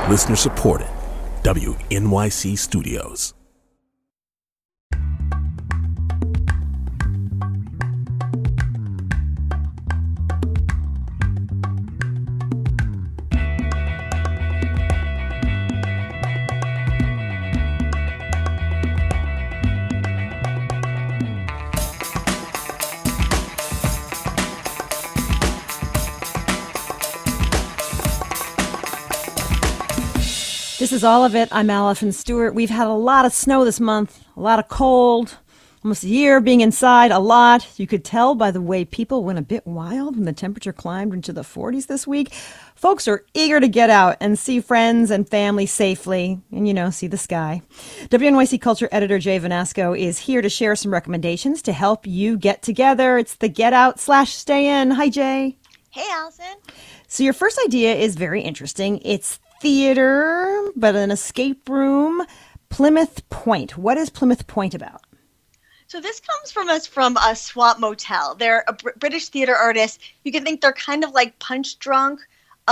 Listener supported. WNYC Studios. This is All of It. I'm Allison Stewart. We've had a lot of snow this month, a lot of cold, almost a year being inside, a lot. You could tell by the way people went a bit wild when the temperature climbed into the 40s this week. Folks are eager to get out and see friends and family safely and, see the sky. WNYC Culture Editor Jay Vanasco is here to share some recommendations to help you get together. It's the Get Out/Stay In. Hi, Jay. Hey, Allison. So your first idea is very interesting. It's theater, but an escape room. Plymouth Point. What is Plymouth Point about? So this comes from a Swamp Motel. They're a British theater artist. You can think they're kind of like Punch Drunk.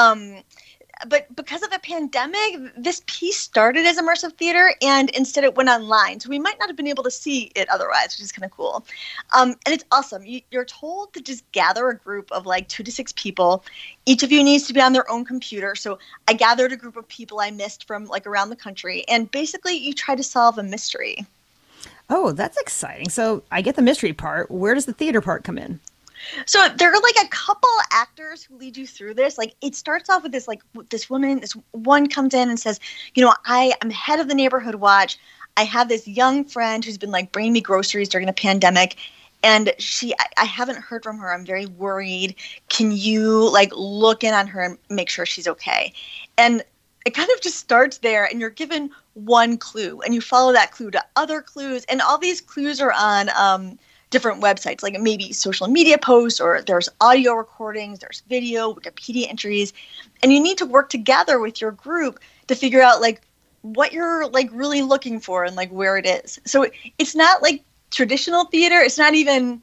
But because of the pandemic, this piece started as immersive theater, and instead it went online. So we might not have been able to see it otherwise, which is kind of cool. And it's awesome. You're told to just gather a group of like 2 to 6 people. Each of you needs to be on their own computer. So I gathered a group of people I missed from like around the country. And basically you try to solve a mystery. Oh, that's exciting. So I get the mystery part. Where does the theater part come in? So there are like a couple actors who lead you through this. Like it starts off with this woman, this one comes in and says, I am head of the neighborhood watch. I have this young friend who's been like bringing me groceries during the pandemic. And I haven't heard from her. I'm very worried. Can you like look in on her and make sure she's okay? And it kind of just starts there, and you're given one clue and you follow that clue to other clues. And all these clues are on, different websites, like maybe social media posts, or there's audio recordings, there's video, Wikipedia entries, and you need to work together with your group to figure out like what you're like really looking for and like where it is. So it's not like traditional theater. It's not even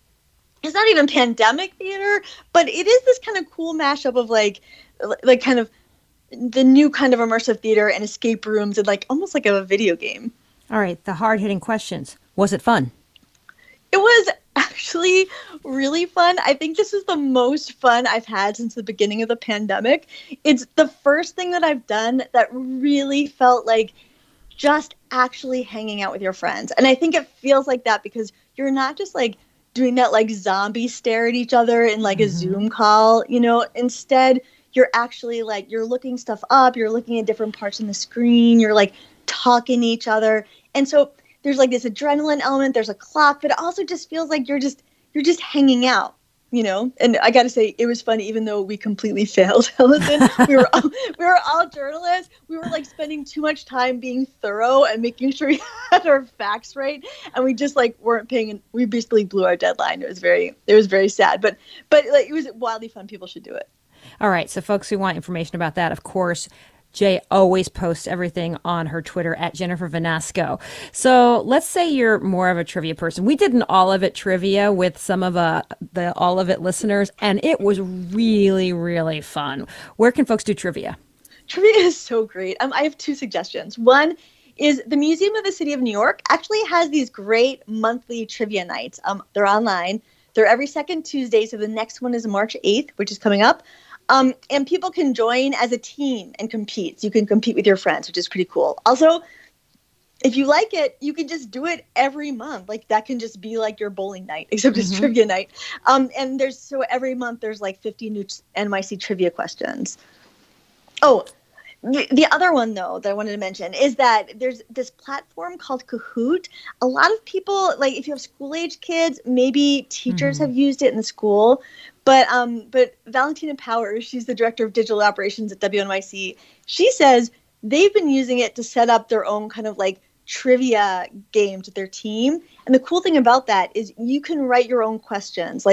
pandemic theater, but it is this kind of cool mashup of like kind of the new kind of immersive theater and escape rooms and like almost like a video game. All right, the hard-hitting questions. Was it fun? It was actually really fun. I think this is the most fun I've had since the beginning of the pandemic. It's the first thing that I've done that really felt like just actually hanging out with your friends. And I think it feels like that because you're not just like doing that like zombie stare at each other in like a Zoom call, Instead, you're actually like, you're looking stuff up, you're looking at different parts on the screen, you're like talking to each other. And so there's like this adrenaline element, there's a clock, but it also just feels like you're just hanging out, And I got to say, it was fun, even though we completely failed. Listen, we were all journalists. We were like spending too much time being thorough and making sure we had our facts right, and we just like weren't paying. We basically blew our deadline. It was very sad, but like, it was wildly fun. People should do it. All right, so folks who want information about that, of course, Jay always posts everything on her Twitter at Jennifer Vanasco. So let's say you're more of a trivia person. We did an All of It trivia with some of the All of It listeners, and it was really, really fun. Where can folks do trivia? Trivia is so great. I have 2 suggestions. One is the Museum of the City of New York actually has these great monthly trivia nights. They're online. They're every second Tuesday, so the next one is March 8th, which is coming up. And people can join as a team and compete. So you can compete with your friends, which is pretty cool. Also, if you like it, you can just do it every month. Like that can just be like your bowling night, except it's trivia night. And every month there's like 50 new NYC trivia questions. Oh, the other one, though, that I wanted to mention is that there's this platform called Kahoot. A lot of people, like if you have school-age kids, maybe teachers have used it in the school. But Valentina Powers, she's the director of digital operations at WNYC, she says they've been using it to set up their own kind of like trivia games with their team. And the cool thing about that is you can write your own questions. So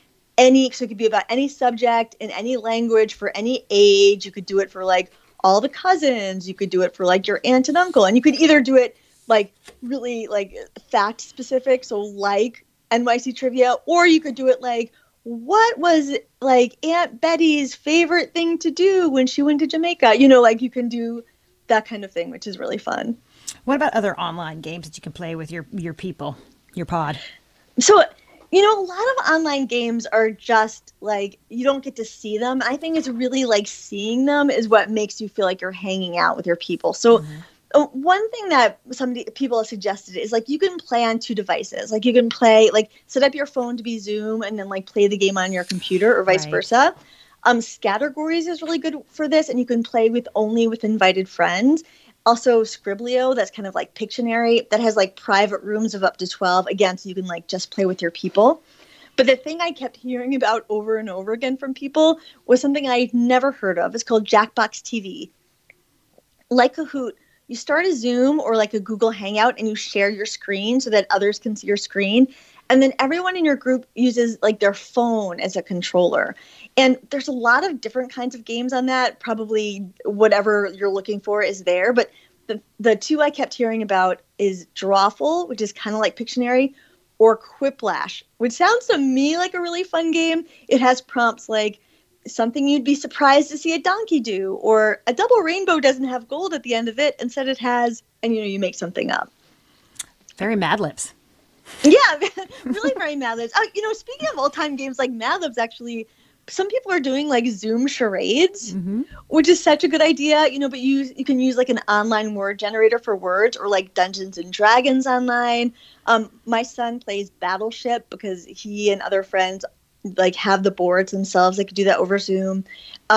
it could be about any subject in any language for any age. You could do it for like all the cousins. You could do it for like your aunt and uncle. And you could either do it like really like fact specific, so like NYC trivia, or you could do it like what was like Aunt Betty's favorite thing to do when she went to Jamaica? You know, like you can do that kind of thing, which is really fun. What about other online games that you can play with your people, your pod? So, you know, a lot of online games are just like you don't get to see them. I think it's really like seeing them is what makes you feel like you're hanging out with your people. So, one thing that people have suggested is like you can play on two devices. Like you can play, like set up your phone to be Zoom and then like play the game on your computer or vice versa. Scattergories is really good for this, and you can play only with invited friends. Also, Scriblio, that's kind of like Pictionary, that has like private rooms of up to 12. Again, so you can like just play with your people. But the thing I kept hearing about over and over again from people was something I'd never heard of. It's called Jackbox TV. Like Kahoot, you start a Zoom or like a Google Hangout and you share your screen so that others can see your screen. And then everyone in your group uses like their phone as a controller. And there's a lot of different kinds of games on that. Probably whatever you're looking for is there. But the two I kept hearing about is Drawful, which is kind of like Pictionary, or Quiplash, which sounds to me like a really fun game. It has prompts like something you'd be surprised to see a donkey do, or a double rainbow doesn't have gold at the end of it. Instead it has, and you make something up. Very Mad Libs. Yeah, really very Mad Libs. Speaking of old-time games like Mad Libs, actually, some people are doing like Zoom charades, which is such a good idea, but you can use like an online word generator for words, or like Dungeons and Dragons online. My son plays Battleship because he and other friends like have the boards themselves. They could do that over Zoom.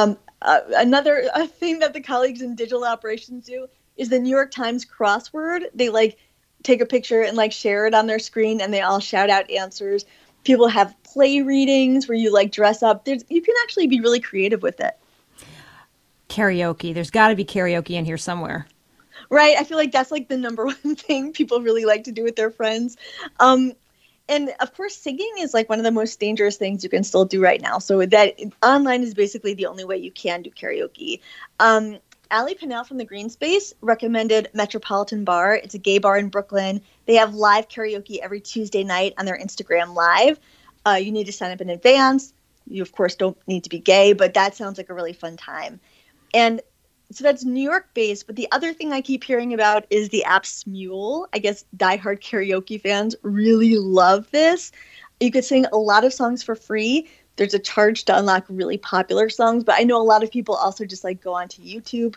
Another thing that the colleagues in digital operations do is the New York Times crossword. They like take a picture and like share it on their screen, and they all shout out answers. People have play readings where you like dress up. You can actually be really creative with it. Karaoke. There's got to be karaoke in here somewhere. Right. I feel like that's like the number one thing people really like to do with their friends. And of course, singing is like one of the most dangerous things you can still do right now. So that online is basically the only way you can do karaoke. Allie Pinnell from the Green Space recommended Metropolitan Bar. It's a gay bar in Brooklyn. They have live karaoke every Tuesday night on their Instagram Live. You need to sign up in advance. You, of course, don't need to be gay, but that sounds like a really fun time. And so that's New York-based. But the other thing I keep hearing about is the app Smule. I guess diehard karaoke fans really love this. You could sing a lot of songs for free. There's a charge to unlock really popular songs, but I know a lot of people also just like go onto YouTube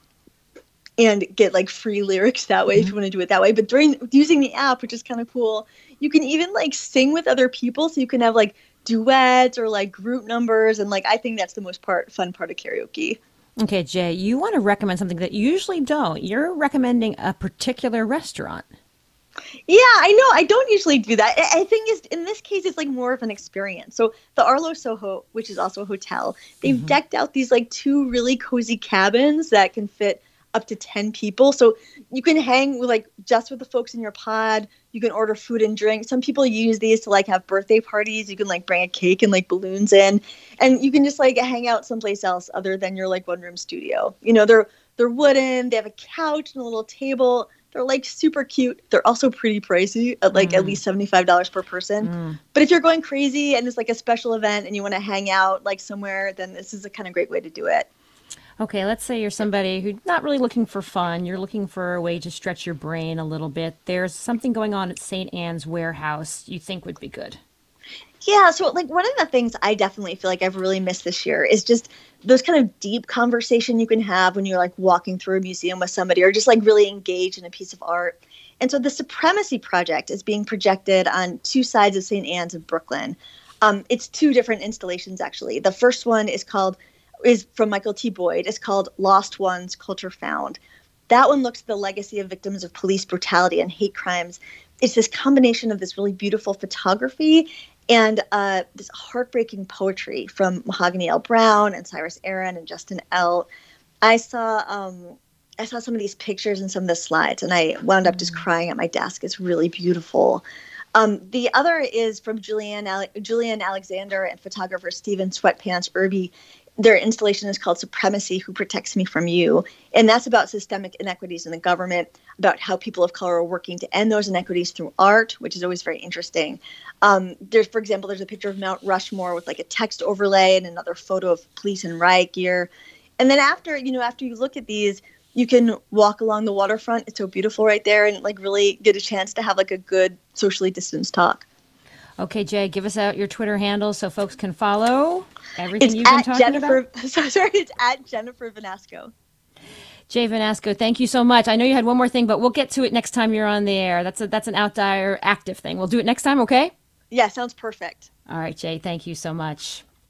and get like free lyrics that way if you want to do it that way. But using the app, which is kind of cool, you can even like sing with other people, so you can have like duets or like group numbers, and like I think that's the most fun part of karaoke. Okay, Jay, you want to recommend something that you usually don't. You're recommending a particular restaurant. Yeah, I know. I don't usually do that. I think in this case, it's like more of an experience. So the Arlo Soho, which is also a hotel, they've decked out these like two really cozy cabins that can fit up to 10 people. So you can hang with just with the folks in your pod. You can order food and drink. Some people use these to like have birthday parties. You can like bring a cake and like balloons in, and you can just like hang out someplace else other than your like one room studio. They're wooden. They have a couch and a little table. They're like super cute. They're also pretty pricey at like at least $75 per person. But if you're going crazy and it's like a special event and you want to hang out like somewhere, then this is a kind of great way to do it. Okay, let's say you're somebody who's not really looking for fun. You're looking for a way to stretch your brain a little bit. There's something going on at St. Anne's Warehouse you think would be good. Yeah, so like one of the things I definitely feel like I've really missed this year is just those kind of deep conversation you can have when you're like walking through a museum with somebody or just like really engaged in a piece of art. And so the Supremacy Project is being projected on two sides of St. Anne's of Brooklyn. It's two different installations, actually. The first one is from Michael T. Boyd. It's called Lost Ones, Culture Found. That one looks at the legacy of victims of police brutality and hate crimes. It's this combination of this really beautiful photography and this heartbreaking poetry from Mahogany L. Browne and Cyrus Aaron and Justin L. I saw some of these pictures and some of the slides, and I wound up just crying at my desk. It's really beautiful. The other is from Julian Alexander and photographer Steven Sweatpants Irby. their installation is called Supremacy, Who Protects Me from You. And that's about systemic inequities in the government, about how people of color are working to end those inequities through art, which is always very interesting. For example, there's a picture of Mount Rushmore with like a text overlay and another photo of police and riot gear. And then after you look at these, you can walk along the waterfront. It's so beautiful right there, and like really get a chance to have like a good socially distanced talk. Okay, Jay, give us out your Twitter handle so folks can follow everything you've been talking about. It's at Jennifer Vanasco. Jay Vanasco, thank you so much. I know you had one more thing, but we'll get to it next time you're on the air. That's an outdoor active thing. We'll do it next time, okay? Yeah, sounds perfect. All right, Jay, thank you so much.